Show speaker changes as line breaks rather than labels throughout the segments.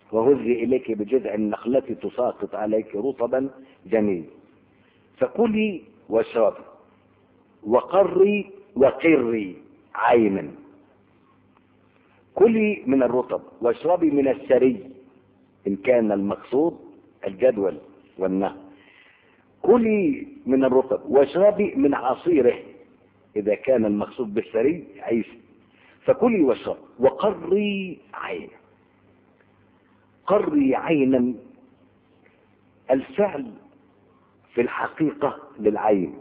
وهزي إليك بجذع النخلة تساقط عليك رطبا جنيا. فكلي واشربي وقري وقري عينا. كلي من الرطب واشربي من السري إن كان المقصود الجدول والنهر. كلي من الرطب واشربي من عصيره إذا كان المقصود بالسري عيش. فكلي واشربي وقري عينا. قري عينا الفعل في الحقيقة للعين.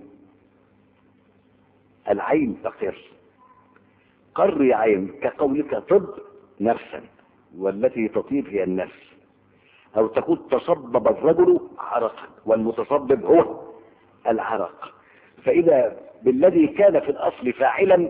العين تقر. قري عين كقولك طب نفسا، والتي تطيب هي النفس. أو تقول تصبب الرجل عرقا والمتصبب هو العرق. فإذا بالذي كان في الأصل فاعلا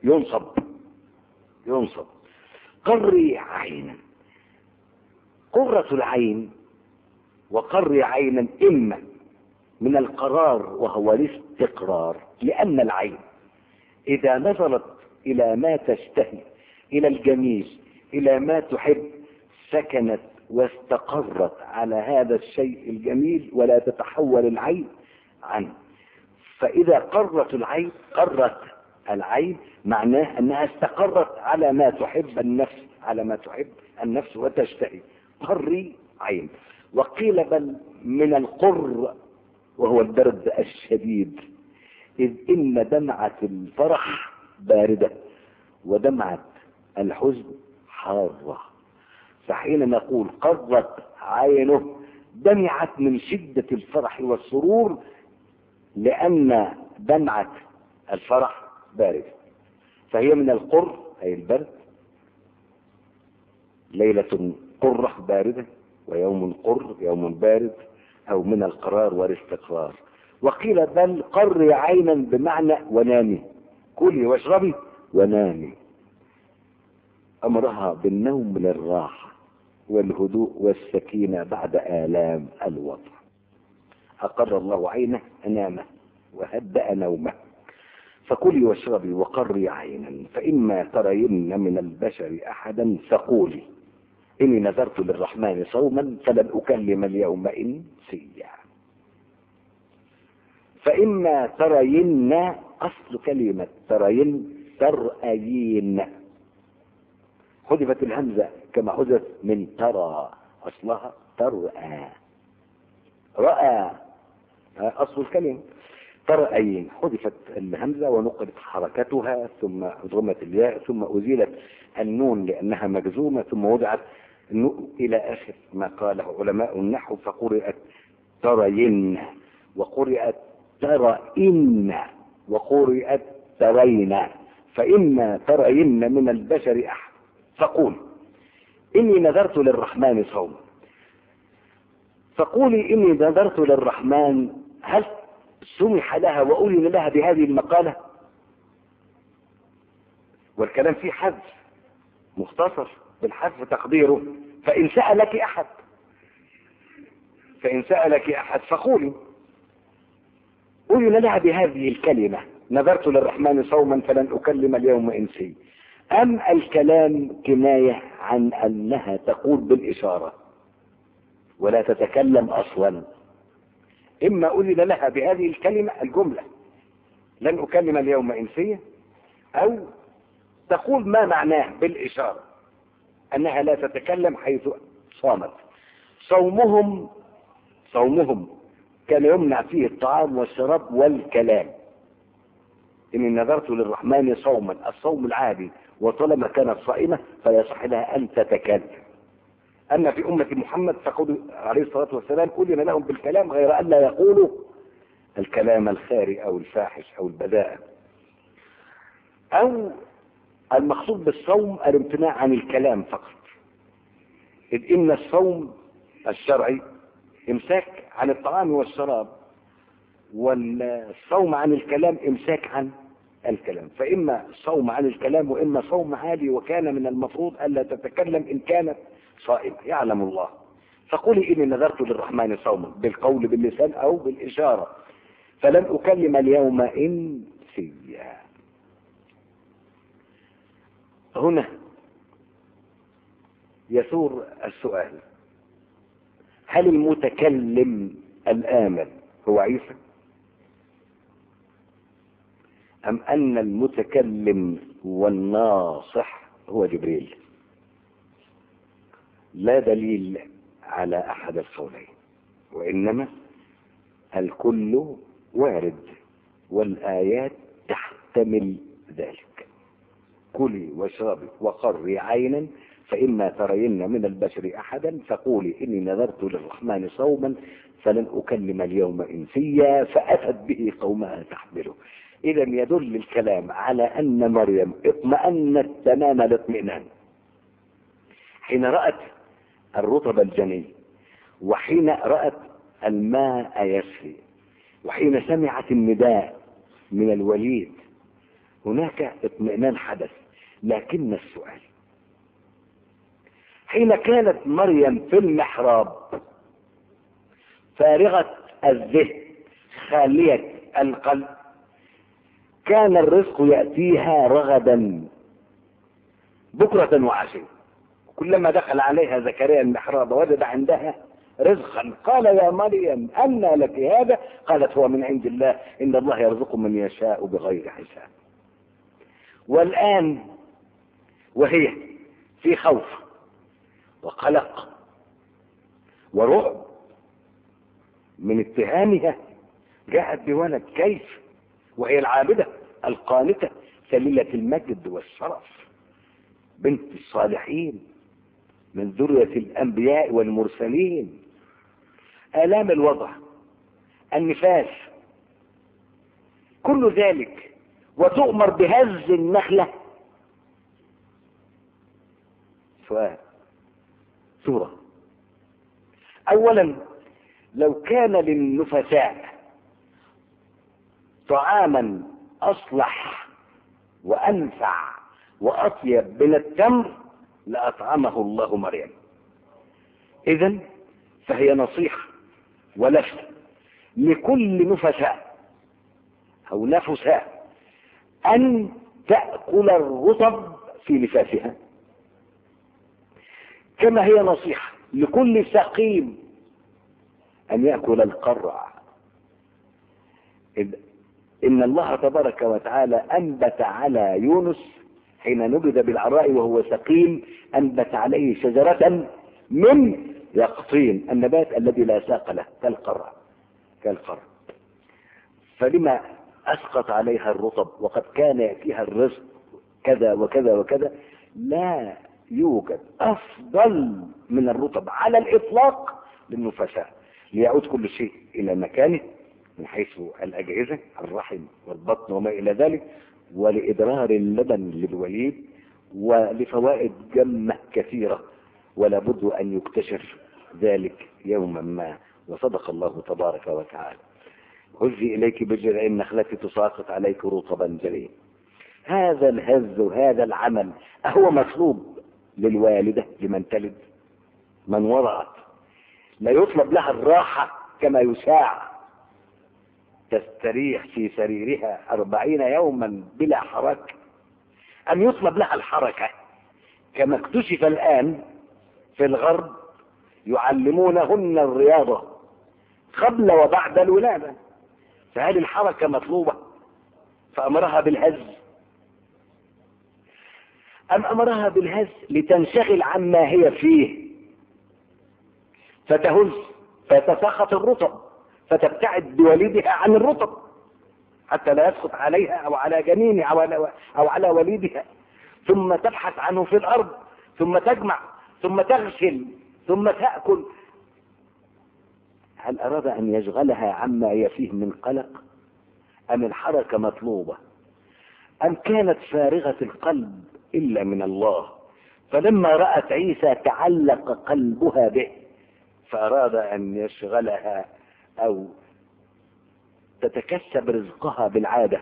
ينصب. قري عينا. قرة العين وقري عينا إما من القرار وهو الاستقرار، لأن العين إذا نظرت إلى ما تشتهي، إلى الجميل، إلى ما تحب، سكنت واستقرت على هذا الشيء الجميل ولا تتحول العين عنه. فإذا قرت العين معناه أنها استقرت على ما تحب النفس، على ما تحب النفس وتشتهي. قري عين. وقيل بل من القر وهو البرد الشديد، إذ إن دمعة الفرح باردة ودمعة الحزن حارة. فحين نقول قرت عينه دمعت من شدة الفرح والسرور، لأن دمعة الفرح باردة. فهي من القر أي البرد، ليلة قرة باردة ويوم قر يوم بارد، أو من القرار والاستقرار. وقيل بل قري عينا بمعنى ونامي. كلي واشربي ونامي. أمرها بالنوم للراحة والهدوء والسكينة بعد آلام الوضع. أقر الله عينه أنامه وهدأ نومه. فكلي واشربي وقري عينا، فإما ترين من البشر أحدا فقولي إني نذرت للرحمن صوما فلن أكلم اليوم إنسيا. فإما ترين، أصل كلمة ترين ترأيين، حذفت الهمزة كما حذفت من ترى، أصلها ترأى. رأى أصل الكلمة. ترأيين حذفت الهمزة ونقلت حركتها، ثم أضغمت الياء، ثم أزيلت النون لأنها مجزومة، ثم وضعت النون إلى آخر ما قاله علماء النحو. فقرأت ترين وقرأت ترئن وقرأت ترين. فإما ترين من البشر أحد فقول إني نذرت للرحمن صوما. فقولي إني نذرت للرحمن، هل سمح لها وأذن لها بهذه المقالة؟ والكلام فيه حذف مختصر بالحذف تقديره فإن سألك أحد فقولي أذن لها بهذه الكلمة نذرت للرحمن صوما فلن أكلم اليوم إنسي. أم الكلام كناية عن أنها تقول بالإشارة ولا تتكلم أصلا؟ إما أذن لها بهذه الكلمة الجملة لن أكلم اليوم إنسيا، أو تقول ما معناه بالإشارة أنها لا تتكلم حيث صامت. صومهم كان يمنع فيه الطعام والشراب والكلام. إني نذرت للرحمن صوما، الصوم العادي، وطالما كانت صائمة فيصح لها أن تتكلم. أما في أمة محمد فقد عليه الصلاة والسلام أذن لهم بالكلام غير أن لا يقولوا الكلام الخاري أو الفاحش أو البذاءة. أو المقصود بالصوم الامتناع عن الكلام فقط، إذ إن الصوم الشرعي إمساك عن الطعام والشراب، والصوم عن الكلام إمساك عن الكلام. فإما صوم عن الكلام وإما صوم عادي، وكان من المفروض ألا تتكلم إن كانت صائمة يعلم الله. فقولي إني نذرت للرحمن صوما بالقول باللسان أو بالإشارة فلن أكلم اليوم إنسيا. هنا يثور السؤال: هل المتكلم الآمر هو عيسى، أم أن المتكلم والناصح هو جبريل؟ لا دليل على أحد القولين، وإنما الكل وارد، والآيات تحتمل ذلك. كلي واشربي وقري عينا فإما ترين من البشر أحدا فقولي إني نذرت للرحمن صوما فلن أكلم اليوم إنسيا، فأتت به قومها تحمله. إذا يدل الكلام على أن مريم اطمأنت تمام الاطمئنان حين رأت الرطب الجني، وحين رأت الماء يسري، وحين سمعت النداء من الوليد. هناك اطمئنان حدث. لكن السؤال: حين كانت مريم في المحراب فارغة الذهن خالية القلب، كان الرزق يأتيها رغدا بكرة وعشية. كلما دخل عليها زكريا المحراب وجد عندها رزقا قال: يا مريم أنى لك هذا؟ قالت: هو من عند الله، إن الله يرزق من يشاء بغير حساب. والآن وهي في خوف وقلق ورعب من اتهامها جاءت بولد، كيف وهي العابدة القانتة سليلة المجد والشرف بنت الصالحين من ذرية الأنبياء والمرسلين؟ آلام الوضع، النفاس، كل ذلك، وتؤمر بهز النخلة. سؤال، سورة. أولا، لو كان للنفساء طعاما أصلح وأنفع وأطيب من التمر لأطعمه الله مريم. إذن فهي نصيحة ولفت لكل نفساء أو نفساء أن تأكل الرطب في نفاسها، كما هي نصيحة لكل سقيم أن يأكل القرع. إن الله تبارك وتعالى أنبت على يونس حين نبذ بالعراء وهو سقيم، أنبت عليه شجرة من يقطين، النبات الذي لا ساق له كالقرع. فلما أسقط عليها الرطب وقد كان يأتيها الرزق كذا وكذا وكذا؟ لا يوجد أفضل من الرطب على الإطلاق للنفساء، ليعود كل شيء إلى مكانه من حيث الأجهزة، الرحم والبطن وما إلى ذلك، ولإدرار اللبن للوليد، ولفوائد جمة كثيرة، ولا بد أن يكتشف ذلك يوما ما. وصدق الله تبارك وتعالى: هزي إليك بجذع النخلة تساقط عليك رطبا جنيا. هذا الهز وهذا العمل أهو مطلوب للوالدة لمن تلد؟ من وضعت لا يطلب لها الراحة كما يشاع، تستريح في سريرها 40 يوما بلا حركة، أم يطلب لها الحركة كما اكتشف الآن في الغرب يعلمونهن الرياضة قبل وبعد الولادة؟ فهذه الحركة مطلوبة، فأمرها بالهز، أم أمرها بالهز لتنشغل عما هي فيه فتهز فتسخط الرطب فتبتعد بوليدها عن الرطب حتى لا يسقط عليها أو على جنينها أو على وليدها، ثم تبحث عنه في الأرض، ثم تجمع، ثم تغسل، ثم تأكل؟ هل أراد أن يشغلها عما هي فيه من قلق؟ أم الحركة مطلوبة؟ أم كانت فارغة القلب إلا من الله، فلما رأت عيسى تعلق قلبها به فأراد أن يشغلها أو تتكسب رزقها بالعادة،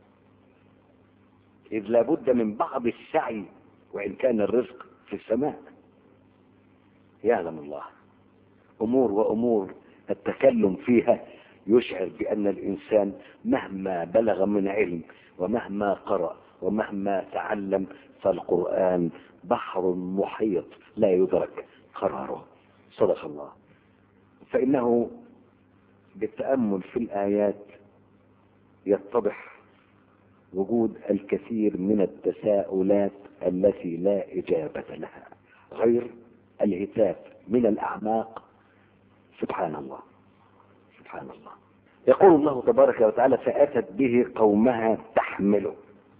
إذ لابد من بعض السعي وإن كان الرزق في السماء. يعلم الله أمور التكلم فيها يشعر بأن الإنسان مهما بلغ من علم ومهما قرأ ومهما تعلم فالقرآن بحر محيط لا يدرك قراره. صدق الله. فإنه بالتأمل في الآيات يتضح وجود الكثير من التساؤلات التي لا إجابة لها غير الهتاف من الأعماق: سبحان الله سبحان الله. يقول الله تبارك وتعالى: فأتت به قومها تحمله.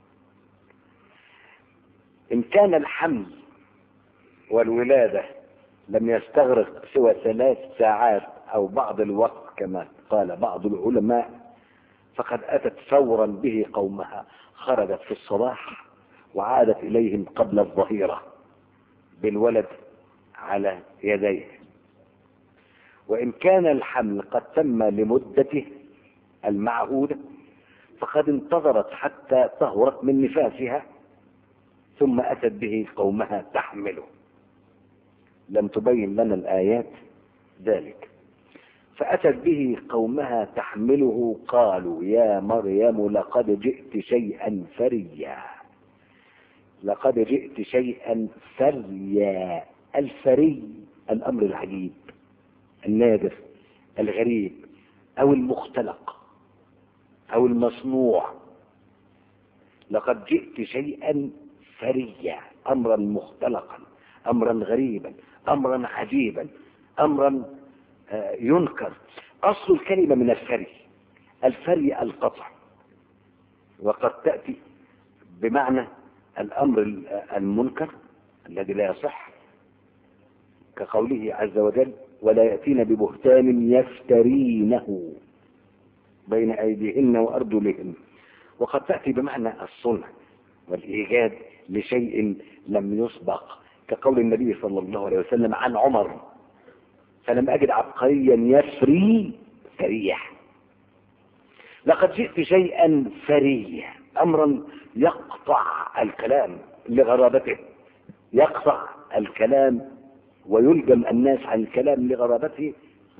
إن كان الحمل والولادة لم يستغرق سوى 3 ساعات أو بعض الوقت كما قال بعض العلماء، فقد أتت فورا به قومها، خرجت في الصباح وعادت إليهم قبل الظهيرة بالولد على يديه. وإن كان الحمل قد تم لمدته المعهودة فقد انتظرت حتى طهرت من نفاسها ثم أتت به قومها تحمله. لم تبين لنا الآيات ذلك. فأتت به قومها تحمله قالوا يا مريم لقد جئت شيئا فريا. لقد جئت شيئا فريا. الفري الأمر العجيب النادر الغريب أو المختلق أو المصنوع. لقد جئت شيئا فريا، أمرا مختلقا، أمرا غريبا، أمرا عجيبا، أمرا ينكر. أصل الكلمة من الفري. الفري القطع، وقد تأتي بمعنى الأمر المنكر الذي لا يصح، كقوله عز وجل ولا يأتين ببهتان يفترينه بين أيديهن وأرجلهن. وقد تأتي بمعنى الصنع والإيجاد لشيء لم يسبق، كقول النبي صلى الله عليه وسلم عن عمر فلم أجد عبقريا يفري فريح. لقد جئت شيئا فريا، أمرا يقطع الكلام لغرابته، يقطع الكلام ويلجم الناس عن الكلام لغرابته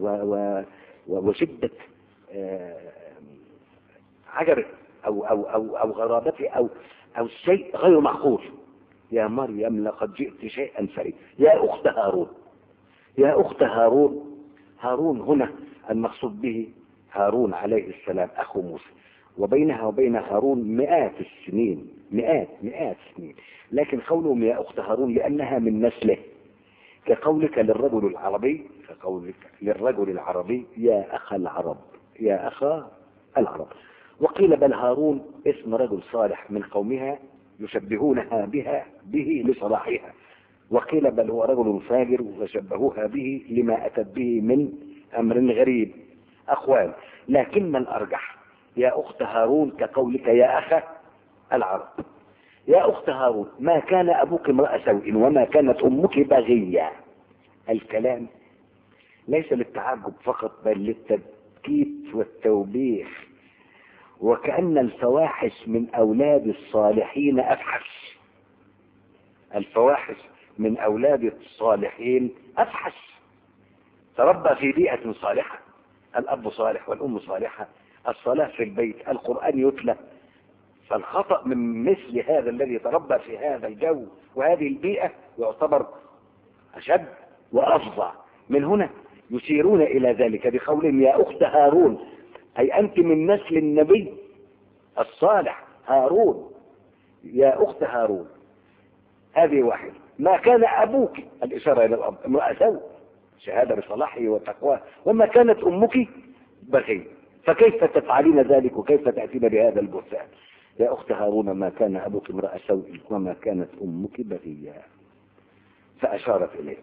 وشدة عجبه أو غرابته أو شيء غير معقول. يا مريم لقد جئت شيئا فريا. يا أخت هارون. يا أخت هارون. هارون هنا المقصود به هارون عليه السلام أخو موسى، وبينها وبين هارون مئات السنين، مئات السنين، لكن قولهم يا أخت هارون لأنها من نسله، كقولك للرجل العربي، كقولك للرجل العربي يا أخ العرب، يا أخ العرب. وقيل بل هارون اسم رجل صالح من قومها يشبهونها به لصلاحها، وقيل بل هو رجل فاجر وشبهوها به لما أتت به من أمر غريب. أقوال، لكن الأرجح يا أخت هارون كقولك يا أخ العرب. يا أخت هارون ما كان أبوك امرأ سوء وما كانت أمك بغية. الكلام ليس للتعجب فقط بل للتبكيت والتوبيخ، وكأن الفواحش من أولاد الصالحين أفحش. الفواحش من أولاد الصالحين أفحش. تربى في بيئة صالحة، الأب صالح والأم صالحة، الصلاة في البيت، القرآن يتلى، فالخطأ من مثل هذا الذي تربى في هذا الجو وهذه البيئة يعتبر أشد وأفظع. من هنا يشيرون إلى ذلك بقولهم يا أخت هارون، أي أنت من نسل النبي الصالح هارون، يا أخت هارون. هذه واحد. ما كان أبوك، الإشارة إلى الأب، امرأة سوء، شهادة بصلاحه وتقواه، وما كانت أمك بغي، فكيف تفعلين ذلك وكيف تأتين بهذا البهتان؟ يا أخت هارون ما كان أبوك امرأة سوء وما كانت أمك بغيا. فأشارت إليه،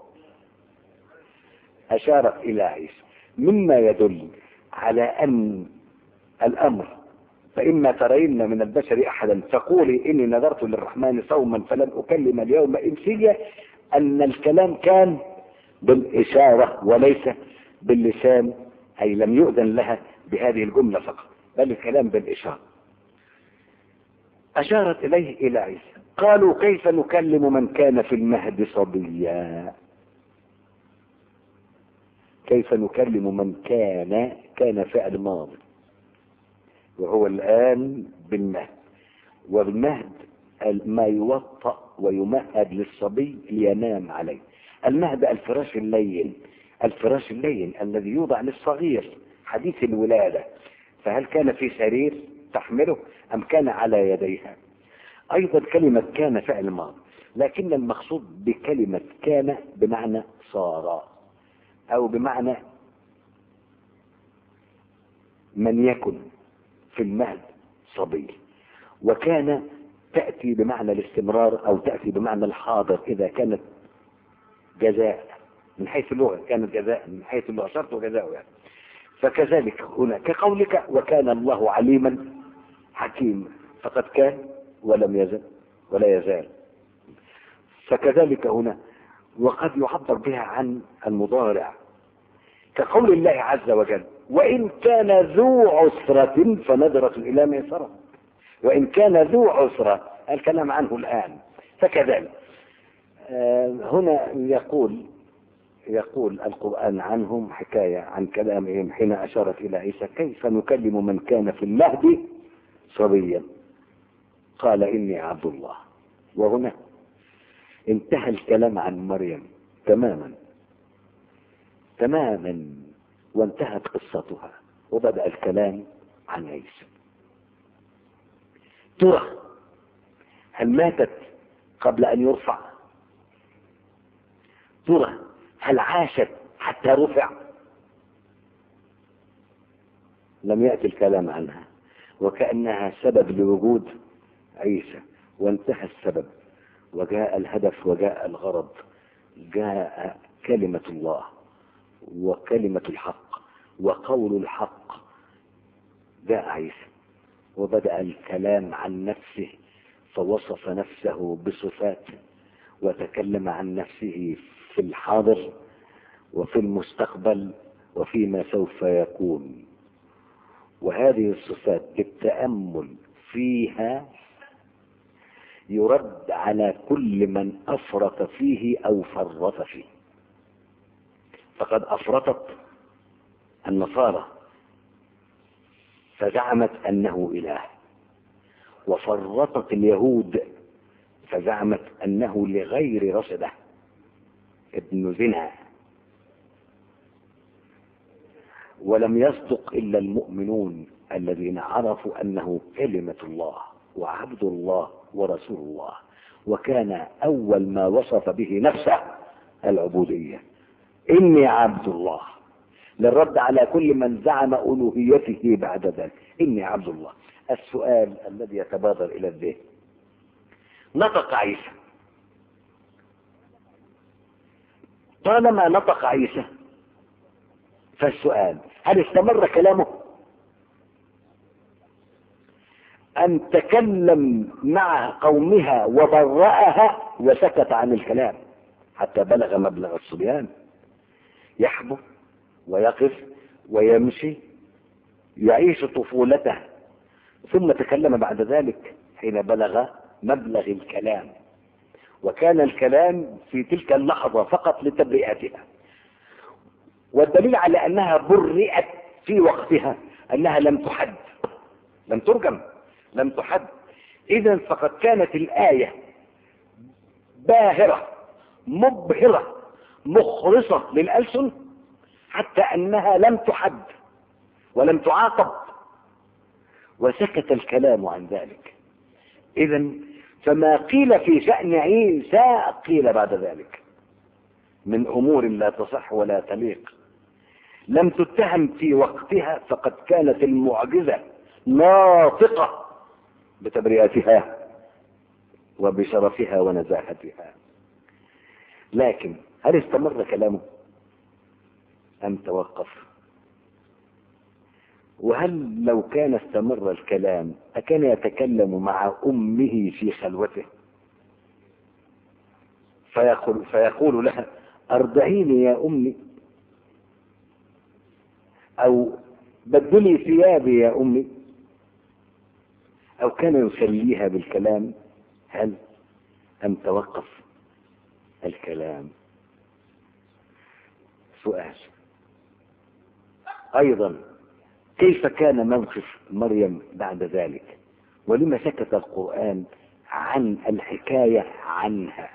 أشارت إلى عيسى، مما يدل على أن الأمر فإما ترين من البشر أحدا فقولي إني نذرت للرحمن صوما فلن أكلم اليوم إنسيا، أن الكلام كان بالإشارة وليس باللسان، أي لم يؤذن لها بهذه الجملة فقط، بل الكلام بالإشارة. أشارت إليه إلى عيسى. قالوا كيف نكلم من كان في المهد صبيا. كيف نكلم من كان فعل ماضي وهو الآن بالمهد، والمهد ما يوطأ ويمهد للصبي لينام عليه. المهد الفراش اللين، الفراش اللين الذي يوضع للصغير حديث الولادة. فهل كان في سرير تحمله أم كان على يديها؟ أيضا كلمة كان فعل ماضي، لكن المقصود بكلمة كان بمعنى صار، أو بمعنى من يكن في المهد صبي. وكان تأتي بمعنى الاستمرار أو تأتي بمعنى الحاضر إذا كانت جزاء من حيث اللغة، كانت جزاء من حيث اللغة، شرط وجزاء يعني. فكذلك هنا كقولك وكان الله عليما حكيما، فقد كان ولم يزل ولا يزال. فكذلك هنا وقد يعبر بها عن المضارع كقول الله عز وجل وإن كان ذو عسرة فنظرة إلى ميسرة. وإن كان ذو عسرة الكلام عنه الآن. فكذلك هنا يقول القرآن عنهم حكاية عن كلامهم حين أشارت إلى عيسى كيف نكلم من كان في المهد صبيا قال إني عبد الله. وهنا انتهى الكلام عن مريم تماما وانتهت قصتها وبدأ الكلام عن عيسى. ترى هل ماتت قبل أن يرفع؟ ترى هل عاشت حتى رفع؟ لم يأتي الكلام عنها، وكأنها سبب لوجود عيسى، وانتهى السبب وجاء الهدف وجاء الغرض، جاء كلمة الله وكلمة الحق وقول الحق، جاء عيسى وبدأ الكلام عن نفسه فوصف نفسه بصفات وتكلم عن نفسه في الحاضر وفي المستقبل وفيما سوف يكون. وهذه الصفات بالتأمل فيها يرد على كل من أفرط فيه أو فرط فيه. فقد أفرطت النصارى فزعمت أنه إله، وفرطت اليهود فزعمت أنه لغير رصده ابن زنا. ولم يصدق إلا المؤمنون الذين عرفوا أنه كلمة الله وعبد الله ورسول الله، وكان أول ما وصف به نفسه العبودية، إني عبد الله، للرد على كل من زعم ألوهيته بعد ذلك، إني عبد الله. السؤال الذي يتبادر إلى الذهن، نطق عيسى، طالما نطق عيسى فالسؤال هل استمر كلامه أم تكلم مع قومها وبرأها وسكت عن الكلام حتى بلغ مبلغ الصبيان، يحبو ويقف ويمشي يعيش طفولته، ثم تكلم بعد ذلك حين بلغ مبلغ الكلام، وكان الكلام في تلك اللحظة فقط لتبرئتها. والدليل على أنها برئت في وقتها أنها لم تحد، لم ترجم، لم تحد. إذن فقد كانت الآية باهرة مبهرة مخلصة للألسن حتى أنها لم تحد ولم تعاقب، وسكت الكلام عن ذلك. إذن فما قيل في شأن عيسى قيل بعد ذلك من أمور لا تصح ولا تليق، لم تتهم في وقتها، فقد كانت المعجزة ناطقة بتبرئتها وبشرفها ونزاهتها. لكن هل استمر كلامه أم توقف؟ وهل لو كان استمر الكلام أكان يتكلم مع أمه في خلوته فيقول لها أرضعيني يا أمي، أو بدلي ثيابي يا أمي، أو كان يسليها بالكلام؟ هل أم توقف الكلام؟ سؤال أيضا، كيف كان موقف مريم بعد ذلك؟ ولما سكت القرآن عن الحكاية عنها.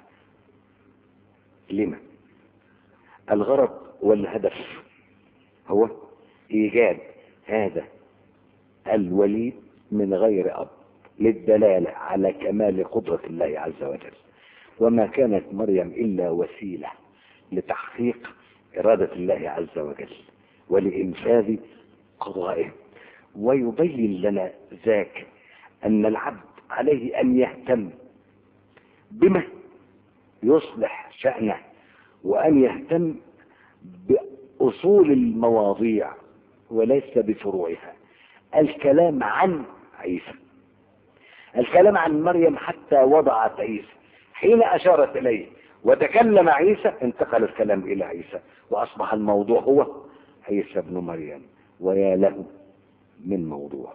لما؟ الغرض والهدف هو ايجاد هذا الوليد من غير اب، للدلالة على كمال قدرة الله عز وجل. وما كانت مريم الا وسيلة لتحقيق ارادة الله عز وجل ولإنفاذ قضائه. ويبين لنا ذاك ان العبد عليه ان يهتم بما يصلح شأنه، وان يهتم بأصول المواضيع وليس بفروعها. الكلام عن عيسى، الكلام عن مريم حتى وضعت عيسى، حين أشارت إليه وتكلم عيسى انتقل الكلام إلى عيسى، وأصبح الموضوع هو عيسى ابن مريم. ويا له من موضوع.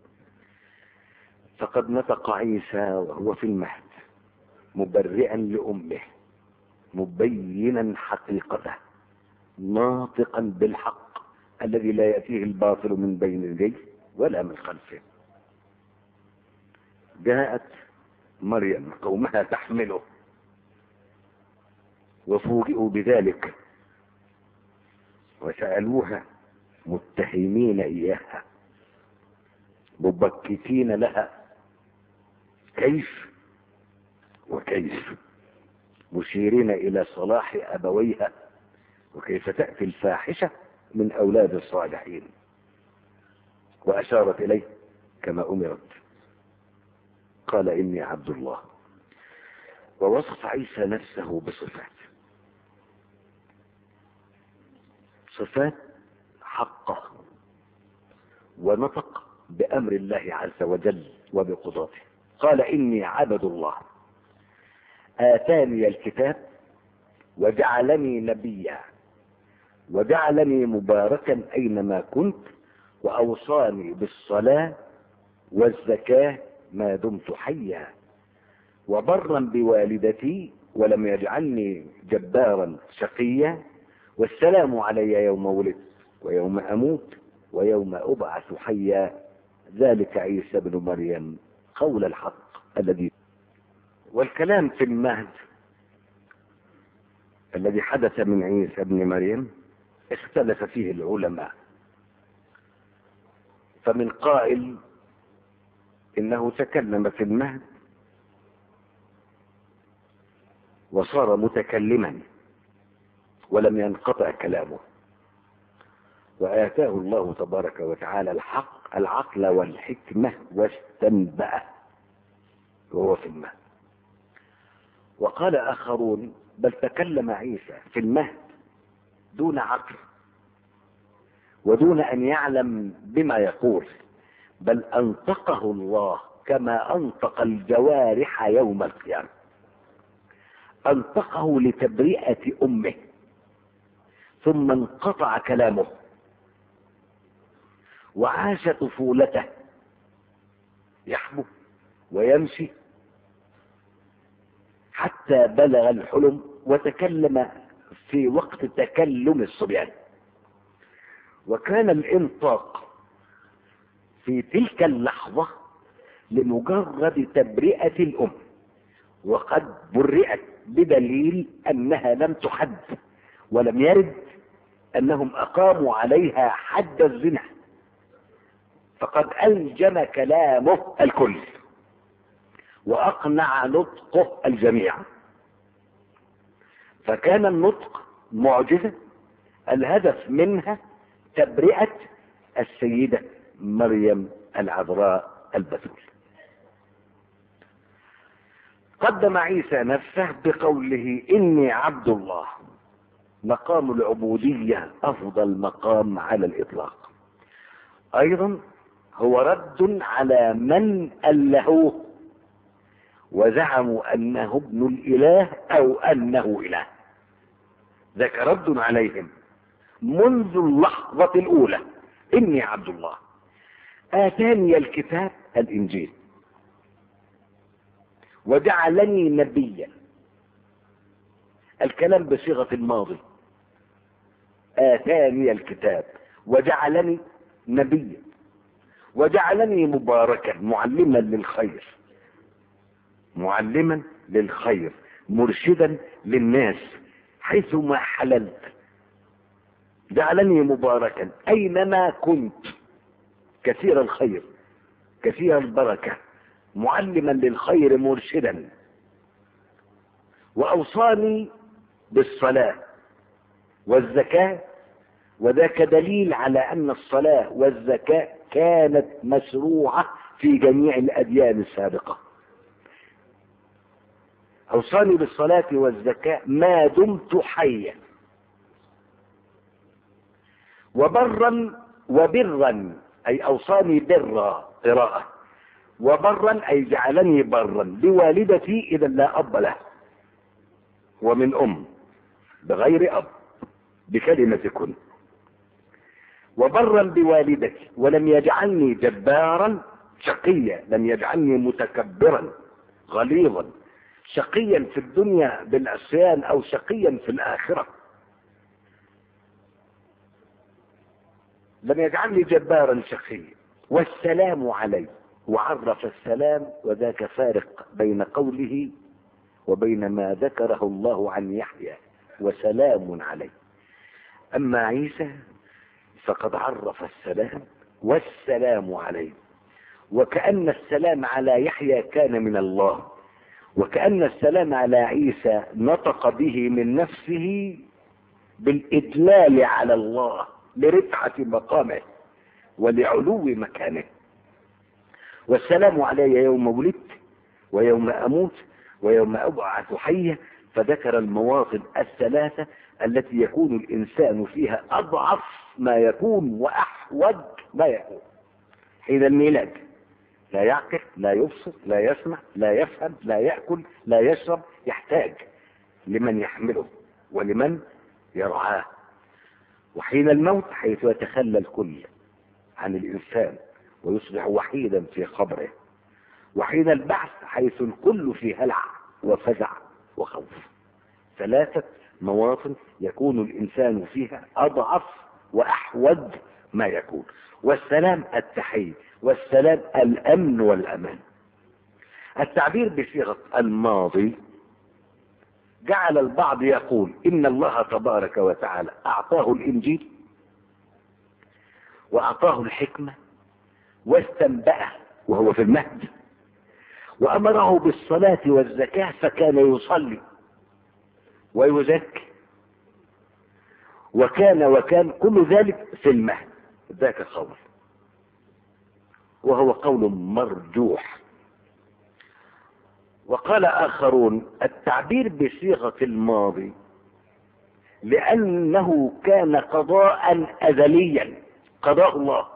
فقد نطق عيسى وهو في المهد مبرئا لأمه مبينا حقيقته ناطقا بالحق الذي لا يأتيه الباطل من بين يديه ولا من خلفه. جاءت مريم قومها تحمله وفوجئوا بذلك وسألوها متهمين إياها مبكتين لها كيف وكيف، مشيرين إلى صلاح أبويها وكيف تأتي الفاحشة من أولاد الصالحين. وأشارت إليه كما أمرت. قال إني عبد الله. ووصف عيسى نفسه صفات حقه، ونطق بأمر الله عز وجل وبقضاته. قال إني عبد الله آتاني الكتاب وجعلني نبيا وجعلني مباركا أينما كنت وأوصاني بالصلاة والزكاة ما دمت حيا وبرا بوالدتي ولم يجعلني جبارا شقيا والسلام علي يوم ولدت ويوم أموت ويوم أبعث حيا. ذلك عيسى بن مريم قول الحق الذي. والكلام في المهد الذي حدث من عيسى بن مريم اختلف فيه العلماء، فمن قائل إنه تكلم في المهد وصار متكلما ولم ينقطع كلامه، وآتاه الله تبارك وتعالى العقل والحكمة واستنبأ وهو في المهد. وقال آخرون بل تكلم عيسى في المهد دون عقل ودون أن يعلم بما يقول، بل أنطقه الله كما أنطق الجوارح يوم القيامة. أنطقه لتبرئة أمه ثم انقطع كلامه وعاش طفولته يحبو ويمشي حتى بلغ الحلم وتكلم في وقت تكلم الصبيان. وكان الانطاق في تلك اللحظة لمجرد تبرئة الأم، وقد برئت بدليل أنها لم تحد ولم يرد أنهم أقاموا عليها حد الزنا، فقد ألجم كلامه الكل وأقنع نطقه الجميع. فكان النطق معجزة الهدف منها تبرئة السيدة مريم العذراء البتول. قدم عيسى نفسه بقوله إني عبد الله. مقام العبودية أفضل مقام على الإطلاق. أيضا هو رد على من ألهوه وزعموا أنه ابن الإله أو أنه إله. ذاك رد عليهم منذ اللحظة الأولى. إني عبد الله آتاني الكتاب الإنجيل وجعلني نبيا. الكلام بصيغة الماضي. آتاني الكتاب وجعلني نبيا وجعلني مباركا معلما للخير معلما للخير مرشدا للناس حيثما حللت جعلني مباركا أينما كنت كثير الخير كثير البركة معلما للخير مرشدا. وأوصاني بالصلاة والزكاة، وذاك دليل على أن الصلاة والزكاة كانت مشروعة في جميع الأديان السابقة. أوصاني بالصلاة والزكاة ما دمت حيا، وبرا أي أوصاني برا قراءة، وبرا أي جعلني برا بوالدتي إذا لا أب له، ومن أم بغير أب بكلمة كن، وبرا بوالدتي ولم يجعلني جبارا شقيا، لم يجعلني متكبرا غليظا شقيا في الدنيا بالعصيان أو شقيا في الآخرة، لم يجعلني جبارا شقيا. والسلام علي، وعرف السلام، وذاك فارق بين قوله وبين ما ذكره الله عن يحيى وسلام عليه. أما عيسى فقد عرف السلام والسلام عليه، وكأن السلام على يحيى كان من الله، وكأن السلام على عيسى نطق به من نفسه بالإدلال على الله لرفعة مقامه ولعلو مكانه. والسلام علي يوم ولدت ويوم أموت ويوم أبعث حيا، فذكر المواطن الثلاثة التي يكون الإنسان فيها أضعف ما يكون وأحوج ما يكون. حين الميلاد لا يعقل، لا يبصر، لا يسمع، لا يفهم، لا يأكل، لا يشرب، يحتاج لمن يحمله ولمن يرعاه. وحين الموت حيث يتخلى الكل عن الإنسان ويصبح وحيدا في قبره. وحين البعث حيث الكل في هلع وفزع وخوف. ثلاثة مواطن يكون الإنسان فيها أضعف وأحوج ما يكون. والسلام التحية، والسلام الأمن والأمان. التعبير بصيغة الماضي جعل البعض يقول إن الله تبارك وتعالى أعطاه الإنجيل وأعطاه الحكمة واستنبأه وهو في المهد، وأمره بالصلاة والزكاة فكان يصلي ويزكي وكان كل ذلك في المهد. ذاك قول، وهو قول مرجوح. وقال آخرون التعبير بصيغة الماضي لأنه كان قضاء أزليا، قضاء الله.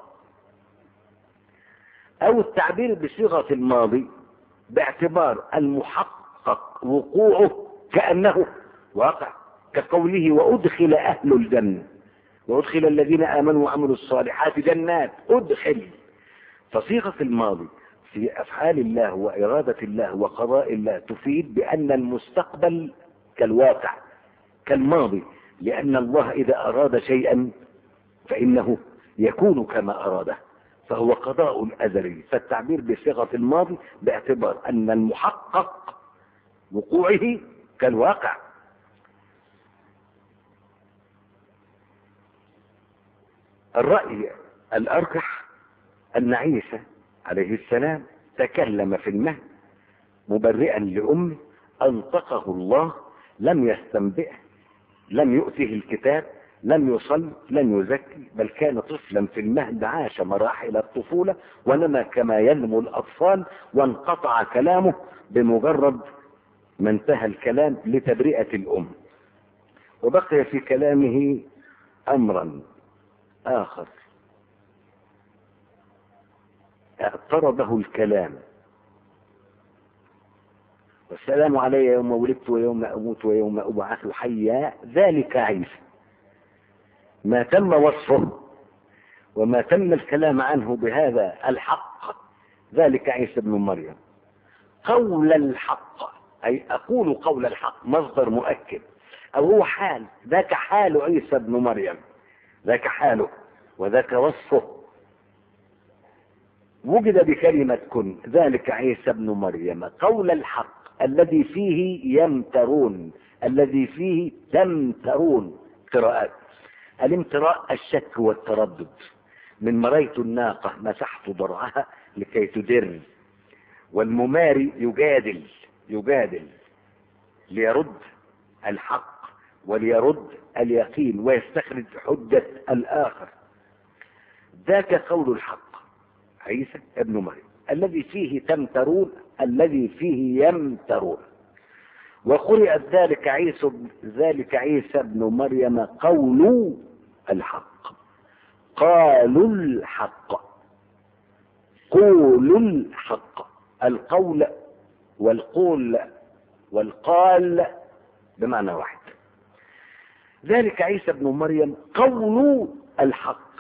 أو التعبير بصيغة الماضي باعتبار المحقق وقوعه كأنه واقع، كقوله وأدخل أهل الجنة، وأدخل الذين آمنوا وعملوا الصالحات جنات أدخل. فصيغة الماضي في أفعال الله وإرادة الله وقضاء الله تفيد بأن المستقبل كالواقع كالماضي، لأن الله إذا أراد شيئا فإنه يكون كما أراده، فهو قضاء أزلي. فالتعبير بصيغة الماضي باعتبار أن المحقق وقوعه كالواقع. الرأي الأرجح أن عيسى عليه السلام تكلم في المهد مبرئا لأمه، أنطقه الله، لم يستنبئه، لم يؤته الكتاب، لم يصل، لم يزكي، بل كان طفلا في المهد، عاش مراحل الطفولة ونما كما ينمو الأطفال، وانقطع كلامه بمجرد ما انتهى الكلام لتبرئة الأم. وبقي في كلامه أمرا آخر اعترضه الكلام، والسلام علي يوم ولدت ويوم أموت ويوم أبعث حيا، ذلك عيسى. ما تم وصفه وما تم الكلام عنه بهذا الحق ذلك عيسى ابن مريم. قول الحق أي أقول قول الحق مصدر مؤكد، أو هو حال، ذاك حال عيسى ابن مريم، ذاك حاله وذاك وصفه. وجد بكلمة كن، ذلك عيسى ابن مريم قول الحق الذي فيه يمترون، الذي فيه تمترون قراءات. الامتراء الشك والتردد. من مريت الناقة مسحت ضرعها لكي تدر، والمماري يجادل ليرد الحق وليرد اليقين ويستخرج حجة الآخر. ذاك قول الحق عيسى ابن مريم الذي فيه تمترون، الذي فيه يمترون. وقرئت ذلك عيسى ابن مريم قول الحق، قالوا الحق، قولوا الحق. القول والقول والقال بمعنى واحد. ذلك عيسى ابن مريم قول الحق،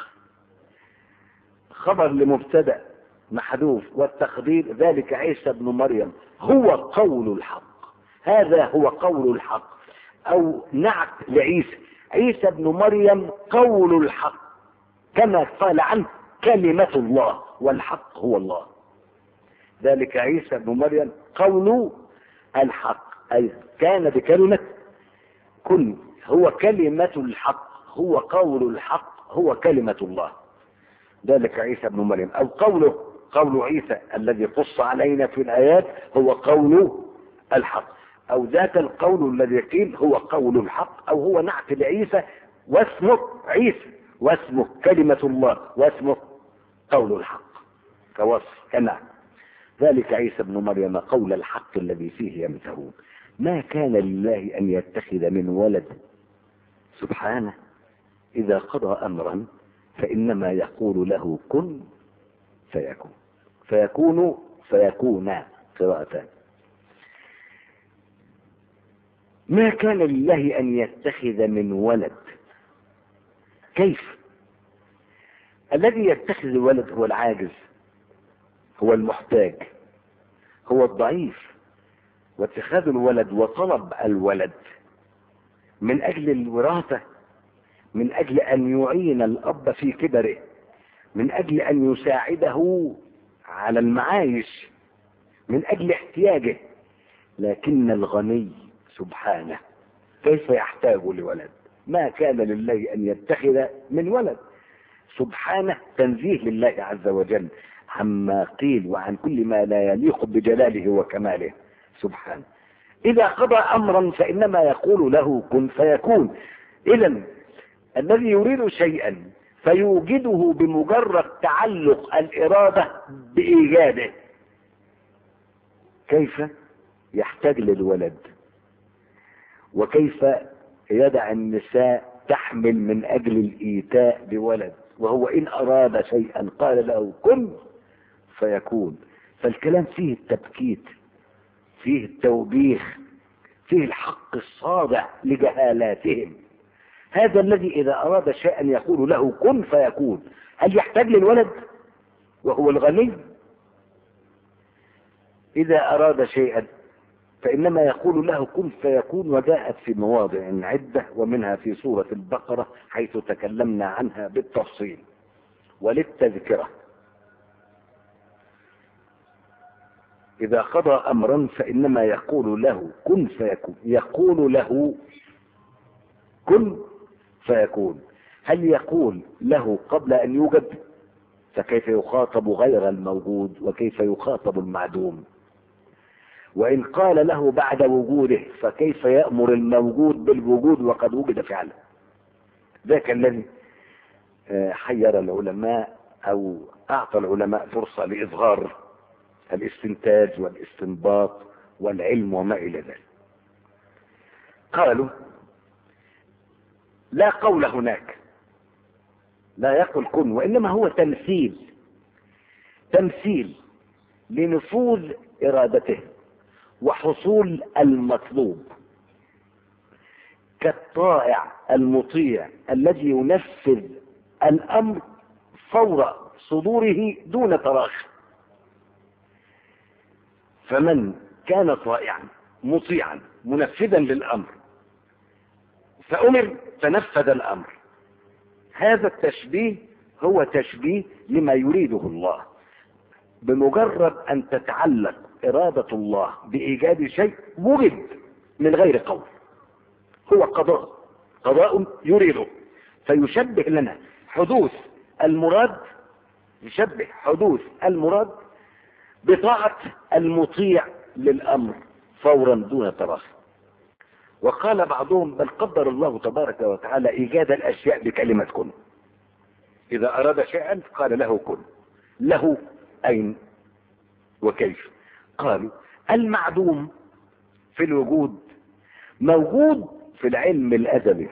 خبر لمبتدأ محذوف، والتقدير ذلك عيسى ابن مريم هو قول الحق. هذا هو قول الحق، او نعت لعيسى، عيسى ابن مريم قول الحق، كما قال عنه كلمة الله والحق هو الله. ذلك عيسى ابن مريم قول الحق، اي كان بكلمة كن، هو كلمة الحق، هو قول الحق، هو كلمة الله. ذلك عيسى ابن مريم، او قول عيسى الذي قص علينا في الآيات هو قول الحق، او ذات القول الذي قيل هو قول الحق، او هو نعت لعيسى واسمه عيسى واسمه كلمة الله واسمه قول الحق كوصف كنعت. ذلك عيسى ابن مريم قول الحق الذي فيه يمترون. ما كان لله ان يتخذ من ولد سبحانه، اذا قضى امرا فانما يقول له كن فيكون. فيكون قراءتان. ما كان لله ان يتخذ من ولد. كيف؟ الذي يتخذ ولد هو العاجز، هو المحتاج، هو الضعيف. واتخاذ الولد وطلب الولد من اجل الوراثة، من اجل ان يعين الاب في كبره، من اجل ان يساعده على المعايش، من اجل احتياجه. لكن الغني سبحانه كيف يحتاج لولد؟ ما كان لله ان يتخذ من ولد. سبحانه تنزيه لله عز وجل عما قيل وعن كل ما لا يليق بجلاله وكماله سبحانه. اذا قضى امرا فانما يقول له كن فيكون. اذا الذي يريد شيئا فيوجده بمجرد تعلق الإرادة بإيجاده، كيف يحتاج للولد؟ وكيف يدع النساء تحمل من أجل الإيتاء بولد، وهو إن أراد شيئا قال له كن فيكون. فالكلام فيه التبكيت، فيه التوبيخ، فيه الحق الصادع لجهالاتهم. هذا الذي إذا أراد شيئا يقول له كن فيكون. هل يحتاج للولد وهو الغني؟ إذا أراد شيئا فإنما يقول له كن فيكون. وجاءت في مواضع عدة، ومنها في سورة البقرة حيث تكلمنا عنها بالتفصيل. وللتذكرة إذا قضى أمرا فإنما يقول له كن فيكون. يقول له كن فيكون. هل يقول له قبل أن يوجد؟ فكيف يخاطب غير الموجود وكيف يخاطب المعدوم؟ وإن قال له بعد وجوده فكيف يأمر الموجود بالوجود وقد وجد فعلا؟ ذاك الذي حير العلماء أو أعطى العلماء فرصة لإظهار الاستنتاج والاستنباط والعلم وما إلى ذلك. قالوا لا قول هناك، لا يقول كن، وإنما هو تمثيل لنفوذ إرادته وحصول المطلوب، كالطائع المطيع الذي ينفذ الأمر فور صدوره دون تراخي. فمن كان طائعا مطيعا منفذا للأمر فأمر فنفذ الأمر، هذا التشبيه هو تشبيه لما يريده الله. بمجرد ان تتعلق ارادة الله بايجاد شيء وجد من غير قول، هو قضاء يريده، فيشبه لنا حدوث المراد، يشبه حدوث المراد بطاعة المطيع للامر فورا دون تراخي. وقال بعضهم بل قدر الله تبارك وتعالى ايجاد الاشياء بكلمة كن، اذا اراد شيئا قال له كن. له اين وكيف؟ قالوا المعدوم في الوجود موجود في العلم الازلي،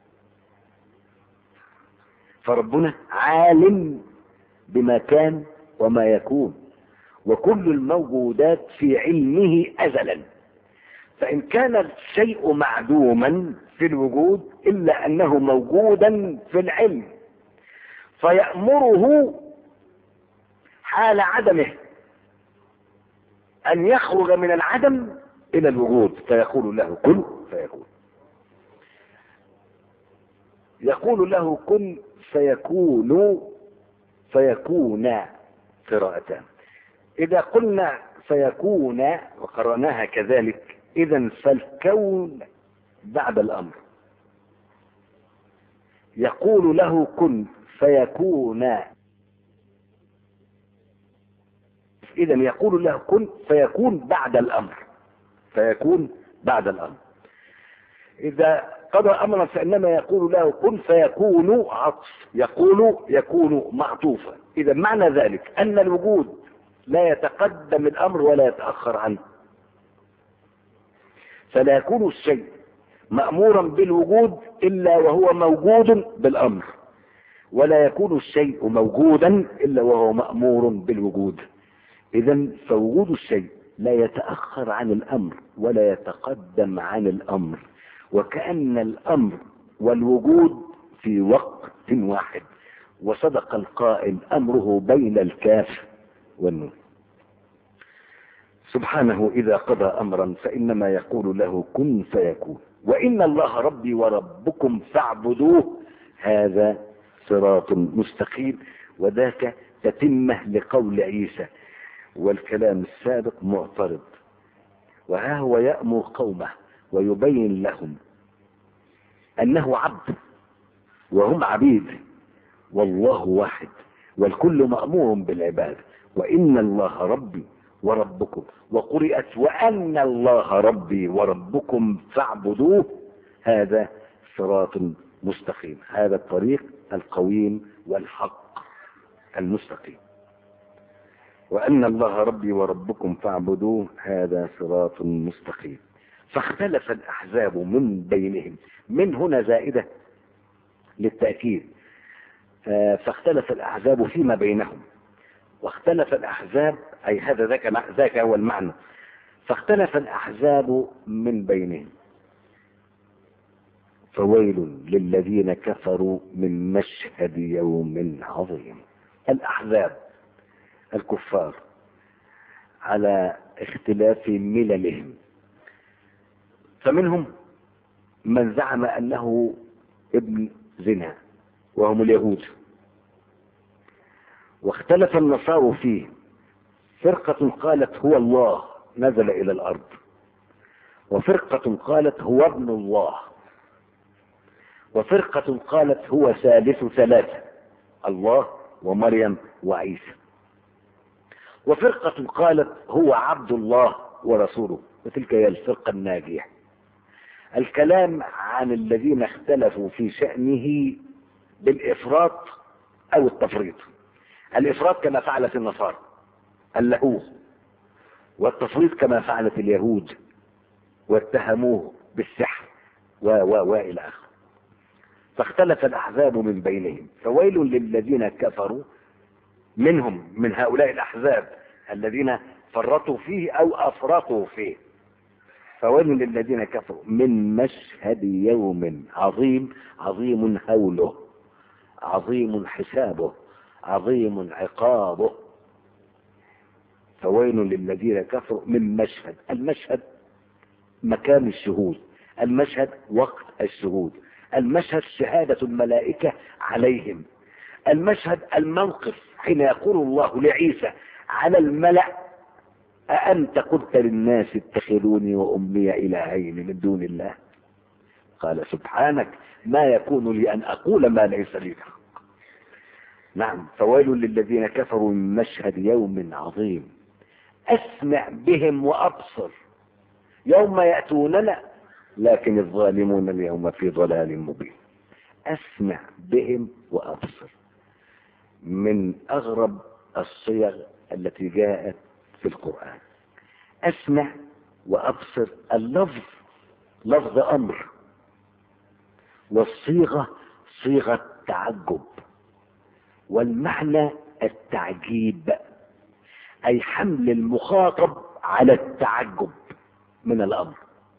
فربنا عالم بما كان وما يكون، وكل الموجودات في علمه ازلا. فان كان الشيء معدوما في الوجود الا انه موجودا في العلم، فيأمره حال عدمه ان يخرج من العدم الى الوجود، فيقول له كن فيكون. يقول له كن فيكون قراءتان. اذا قلنا فيكون وقرأناها كذلك، اذا فالكون بعد الامر. يقول له كن فيكون، اذا يقول له كن فيكون بعد الامر، فيكون بعد الامر. اذا قضى امرا فانما يقول له كن فيكون عطف، يكون معطوفا. اذا معنى ذلك ان الوجود لا يتقدم الامر ولا يتأخر عنه، فلا يكون الشيء مأمورا بالوجود الا وهو موجود بالامر، ولا يكون الشيء موجودا الا وهو مأمور بالوجود. اذا فوجود الشيء لا يتأخر عن الامر ولا يتقدم عن الامر، وكأن الامر والوجود في وقت واحد. وصدق القائل امره بين الكاف والنون. سبحانه اذا قضى امرا فانما يقول له كن فيكون. وان الله ربي وربكم فاعبدوه هذا صراط مستقيم. وذاك تتمه لقول عيسى، والكلام السابق معترض. وها هو يأمر قومه ويبين لهم انه عبد وهم عبيد، والله واحد والكل مأمور بالعبادة. وان الله ربي وربكم، وقرئت وان الله ربي وربكم فاعبدوه هذا صراط مستقيم. هذا الطريق القويم والحق المستقيم. وأن الله ربي وربكم فاعبدوه هذا صراط مستقيم. فاختلف الأحزاب من بينهم، من هنا زائدة للتأكيد. فاختلف الأحزاب فيما بينهم، واختلف الأحزاب أي هذا ذاك هو المعنى. فاختلف الأحزاب من بينهم، فويل للذين كفروا من مشهد يوم عظيم. الأحزاب الكفار على اختلاف مللهم، فمنهم من زعم انه ابن زنا وهم اليهود، واختلف النصارى فيه. فرقة قالت هو الله نزل الى الارض، وفرقة قالت هو ابن الله، وفرقة قالت هو ثالث ثلاثة، الله ومريم وعيسى، وفرقة قالت هو عبد الله ورسوله، وتلك هي الفرقة الناجية. الكلام عن الذين اختلفوا في شأنه بالإفراط أو التفريط. الإفراط كما فعلت النصارى اللهوه، والتفريط كما فعلت اليهود واتهموه بالسحر وإلى آخره. فاختلف الأحزاب من بينهم، فويل للذين كفروا منهم، من هؤلاء الأحزاب الذين فرطوا فيه أو أفرطوا فيه. فويل للذين كفروا من مشهد يوم عظيم، عظيم هوله، عظيم حسابه، عظيم عقابه. فويل للذين كفروا من مشهد. المشهد مكان الشهود، المشهد وقت الشهود، المشهد شهادة الملائكة عليهم، المشهد الموقف حين يقول الله لعيسى على الملأ: أأنت قلت للناس اتخذوني وأمي إلهين من دون الله؟ قال: سبحانك، ما يكون لي أن أقول ما ليس لي بحق. نعم، فويل للذين كفروا من مشهد يوم عظيم. أسمع بهم وأبصر يوم يأتوننا، لكن الظالمون اليوم في ضلال مبين. أسمع بهم وأبصر من أغرب الصيغ التي جاءت في القرآن. أسمع وأبصر، اللفظ لفظ أمر، والصيغة صيغة تعجب، والمعنى التعجيب، أي حمل المخاطب على التعجب من الأمر.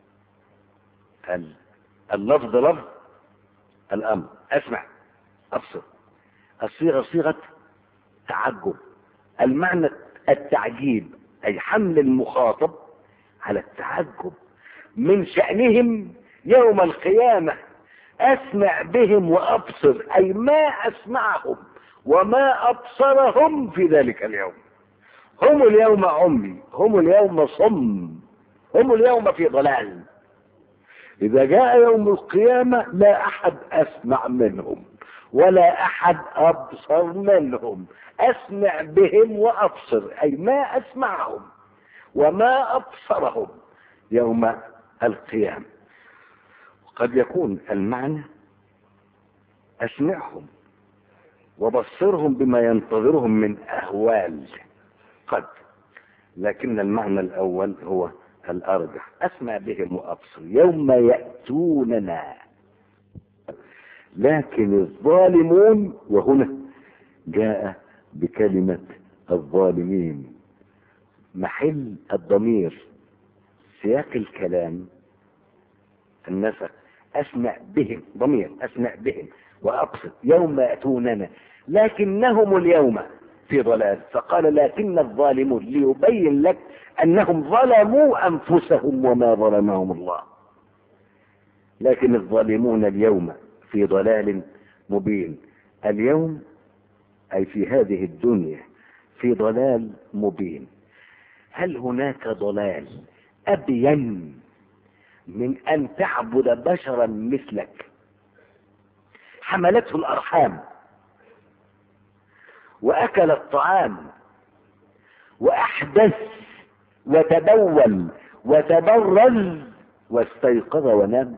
اللفظ لفظ الأمر، أسمع أبصر، الصيغة صيغة تعجب، المعنى التعجيب، أي حمل المخاطب على التعجب من شأنهم يوم القيامة. أسمع بهم وأبصر، أي ما أسمعهم وما أبصرهم في ذلك اليوم. هم اليوم عمي، هم اليوم صم، هم اليوم في ضلال. إذا جاء يوم القيامة لا أحد أسمع منهم ولا أحد أبصر منهم. أسمع بهم وأبصر، أي ما أسمعهم وما أبصرهم يوم القيامة. قد يكون المعنى أسمعهم وبصرهم بما ينتظرهم من أهوال، قد، لكن المعنى الأول هو الأرجح. أسمع بهم وأبصر يوم يأتوننا، لكن الظالمون، وهنا جاء بكلمة الظالمين محل الضمير، سياق الكلام النسق. أسمع بهم ضمير، أسمع بهم وأبصر يوم يأتوننا، لكنهم اليوم في ضلال. فقال: لكن الظالمون، ليبين لك أنهم ظلموا أنفسهم وما ظلمهم الله. لكن الظالمون اليوم في ضلال مبين. اليوم أي في هذه الدنيا في ضلال مبين. هل هناك ضلال أبين من أن تعبد بشرا مثلك حملته الأرحام وأكل الطعام وأحدث وتبول وتبرز واستيقظ ونام؟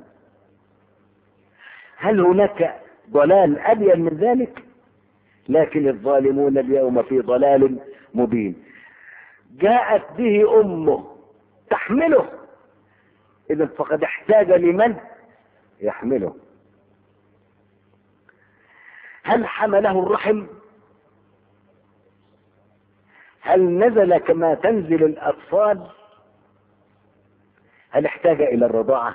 هل هناك ضلال أبين من ذلك؟ لكن الظالمون اليوم في ضلال مبين. جاءت به أمه تحمله، إذا فقد احتاج لمن يحمله. هل حمله الرحم؟ هل نزل كما تنزل الأطفال؟ هل احتاج إلى الرضاعة؟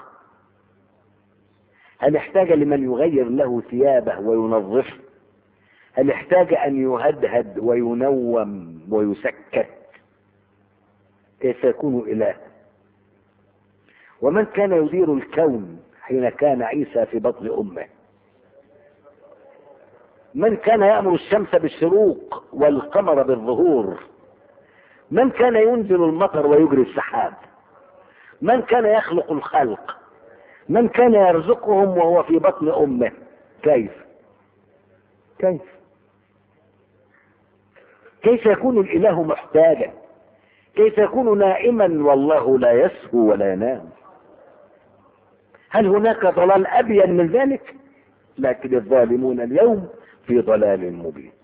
هل احتاج لمن يغير له ثيابه وينظفه؟ هل احتاج أن يهدهد وينوم ويسكت؟ كيف يكون إله؟ ومن كان يدير الكون حين كان عيسى في بطن أمه؟ من كان يأمر الشمس بالشروق والقمر بالظهور؟ من كان ينزل المطر ويجري السحاب؟ من كان يخلق الخلق؟ من كان يرزقهم وهو في بطن أمه؟ كيف يكون الإله محتاجا؟ كيف يكون نائما والله لا يسهو ولا ينام؟ هل هناك ضلال أبين من ذلك؟ لكن الظالمون اليوم في ضلال مبين.